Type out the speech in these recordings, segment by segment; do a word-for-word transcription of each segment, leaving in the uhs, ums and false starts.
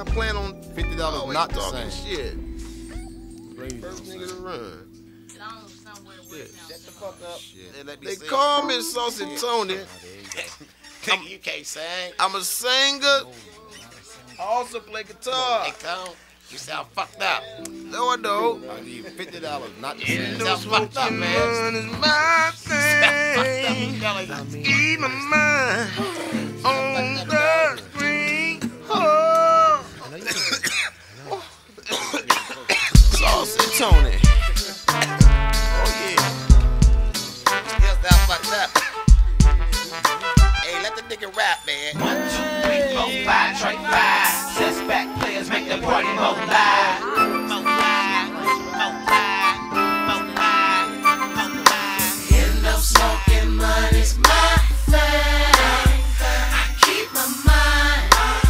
I plan on fifty dollars always not the talking same. shit. Crazy. First nigga to run. Shit. Shut the fuck up. They, let me they call me Saucy Tony. You can't sing. I'm a singer. I also play guitar. Hey, Tom, you sound fucked up. No, I don't. I need fifty dollars not the Yeah, same. you sound fucked up, man. Is my thing. Keep my mind on the screen. Oh. Saucy Tony. Oh yeah. Still sound fucked up. Hey, let the nigga rap, man. One, two, three, four, five, try five. Suspect players make the party more live. More live, more live, more live, more live. End up smoking money's my thing. I keep my mind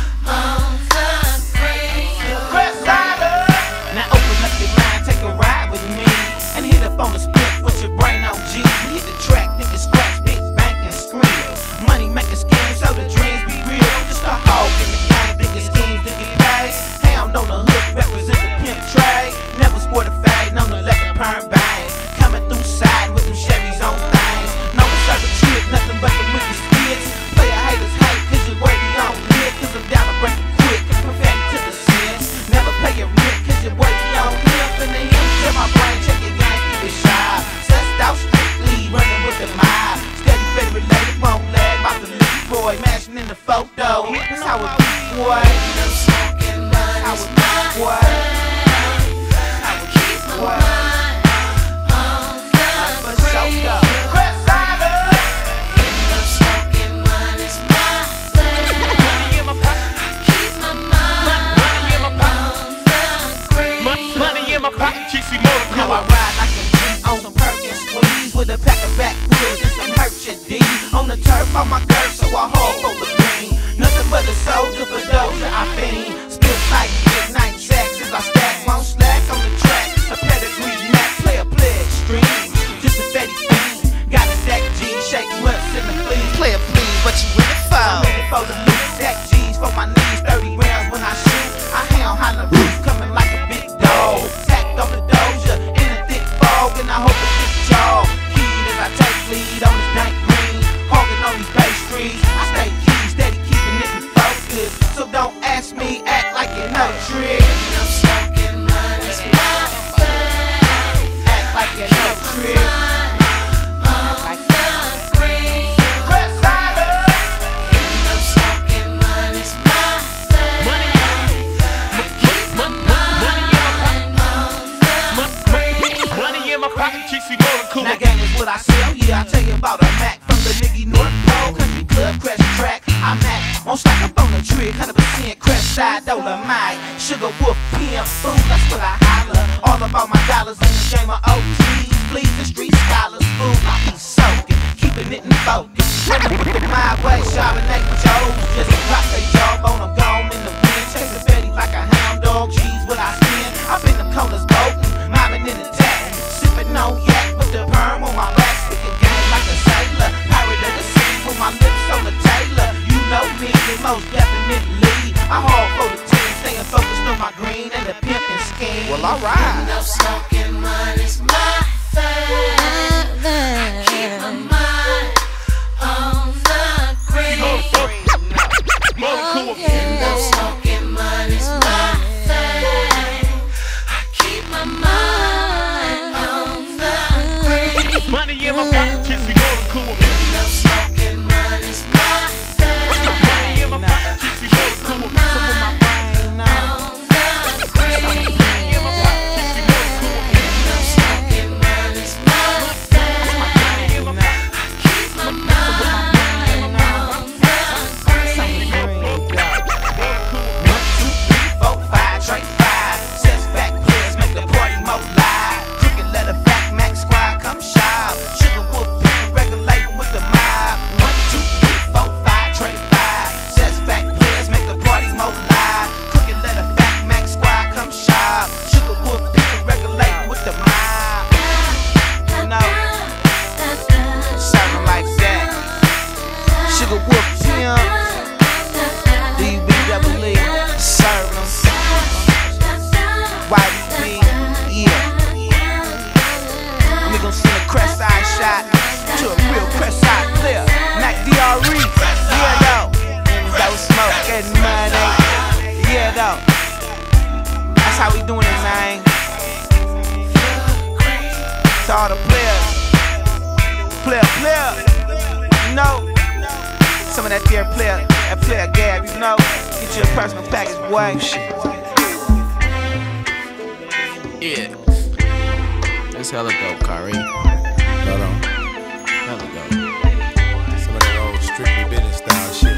on the green. Press harder. Now open up your mind, take a ride with me, and hit up on the split with your brain on G. Hit the track, think it's scratch, big bank and scream. Money making schemes, so the dreams be real. Just a hog in the game, thinking schemes to get paid. Hound on the hook, represent the pimp trade. Never sport a fade, known to let the perm bang. Coming through side with them Chevys on things. No circle trick, nothing but the wicked spits. Player haters hate, cause you're worthy on lit. Cause I'm down to break it quick, perfect to the sins. Never pay your rent, cause you're worthy on him. In the hill, check my brain, check your game, keep it shy. Sussed out strictly, running with the mob. Steady, fed related, won't lag. About to leave, boy, mashing in the photo. That's how it be, boy. End up smoking How money's it my be, boy. thing. I keep my Boy. mind on For the sure, green. though. Press harder. End up smoking money's my thing. Money in my pocket. Keep my mind Money in my pocket. on the green. Money in my pocket. Now I ride like a G on some Perkins squeeze with a pack of backwoods and some hurt your D. On the turf on my girth, so I haul for the green. Nothing but a soldier for doja, I fiend. Spit like midnight sacks as I stack, won't slack on the track. A pedigree Mac, play a play extreme. Just a Betty fiend, got a stack G, shake what's in the fleas. Player, please, what you with it for? I'm ready for the loot, stack G's for my knees, thirty rounds when I shoot. I hound holler roof coming like a big dog. Tacked on the doja in a thick fog, and I hope it gets jaw. Keyed as I take lead on this dank green, hogging on these bay streets. I stay key, steady keeping it in focus. So don't ask me, act like you know trick. End up smoking money's my thing. Act like you know trick. On the green. Press harder. End up smoking money's my thing. I keep my mind on the green. Money in my pocket, now gang is what I sell, yeah, I tell you about a Mac from the nigga North Pole, country club, crash track. I'm at, on stack up on the tree, one hundred percent crash side, Dolomite, sugar wolf, P M food, that's what I holler. All about my dollars in the game of O Ts, please the street scholars, food, I be soaking, keeping it in focus. Running with the my way, Chardonnay with Joe's, just drop they jawbone, I'm gone in the wind, chase the Betty like a hound dog, G's what I spend, up in the corners boating, mobbing in the tap, sipping on yak with the perm on my back, speaking game like a sailor, pirate of the sea with my lips on the tailor. You know me, and most definitely, I haul for the team, staying focused on my green and the pimpin' scheme. Well, alright. End up smoking money's my thing. I keep my mind on the green. End up smoking money's my thing. I keep my mind on the green. Money in my pocket, kiss me more cool. End up smoking money's my thing. Money in my pocket, kiss me more cool. On the green. End up smoking money's my thing. I keep my mind on the green. One, two, three, four, five, trade five. Sets back players make the party more live. Cricket let a fat Mac squad come shy. Sugar wolf, regulating with the mob. White B, yeah. And we gon' send a crest side shot to a real crest side player, Mac D R E, yeah though. Don't smoke and money, yeah though. That's how we doing it, man. To all the players, player, player, you know. Some of that dear player, that player Gab, you know. Get you a personal package, boy. Yeah. That's hella dope, Kyrie. Hold on. Hella dope. Some of that old Strictly Business style shit.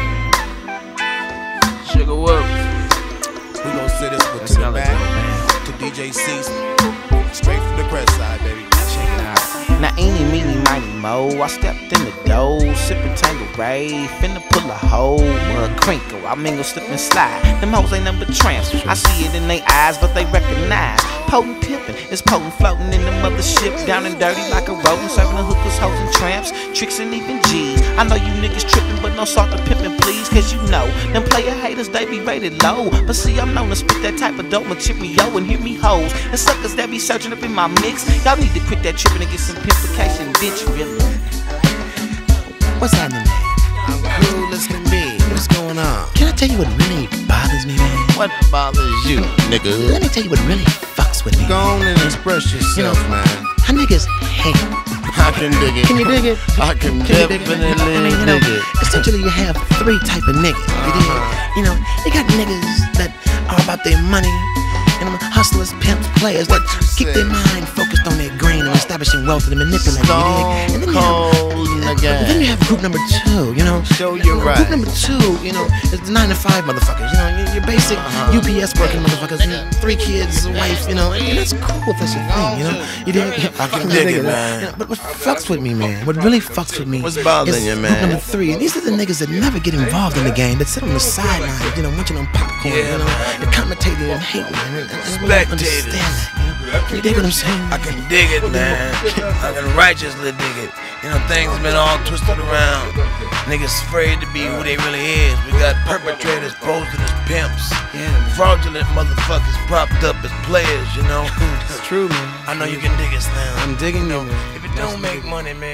Sugar Whoop. We gon' sit this with to the back, dope, to D J C's. Straight from the crest side, baby. Check it out. Now eeny, meeny, miny, mo. I stepped in the dough, sippin' Tanqueray, finna pull a hole, mud crinkle. I mingle, slip and slide. Them hoes ain't nothing but tramps. I see it in their eyes, but they recognize. Potent pimpin', it's potent floating in the mothership, down and dirty like a rodent, serving the hookers, hoes and tramps, tricks and even G's. I know you niggas trippin', but no salt to pimpin', please, cause you know them player haters, they be rated low. But see, I'm known to spit that type of dope material and hear me hoes and suckers that be searching up in my mix. Y'all need to quit that trippin' and get some pimplication, bitch, really. What's happening, man? I'm cool as can be. What's going on? Can I tell you what really bothers me, man? What bothers you, nigga? Let me tell you what really fucks with me. Go on and express yourself, You know, man. How niggas hate. I can dig it. Can you dig it? I can, Can you dig it? definitely I mean, you know, dig it. essentially you have three type of niggas. You dig? Uh-huh. You know, you got niggas that are about their money, and them hustlers, pimps, players that What you keep say? their mind focused on their grain and establishing wealth and manipulating. You dig? And then you have, Cold in the then you game. have group number two. You know, Show you right. Group number two, you know, is the nine to five motherfuckers. You know, your, your basic Uh-huh. U P S working motherfuckers. You know, three kids, a wife. You know, and that's cool if that's your thing. You know, you dig? I can You dig dig it, man. You know, but what fucks with me, man? What really fucks with me? What's bothering is you, group man? number three. And these are the niggas that never get involved in the game. That sit on the sidelines, you know, munching on popcorn. Yeah, you know, man. and commentating and hating. And, and, and we don't understand that. You know, you dig what I'm saying? I can dig it, man. I can righteously dig it. You know, things been all twisted around. Niggas afraid to be who they really is. We got perpetrators posted as pimps. Fraudulent motherfuckers propped up as players, you know. It's true, man. I know you can dig us now. I'm digging you, man. If it don't make money, man.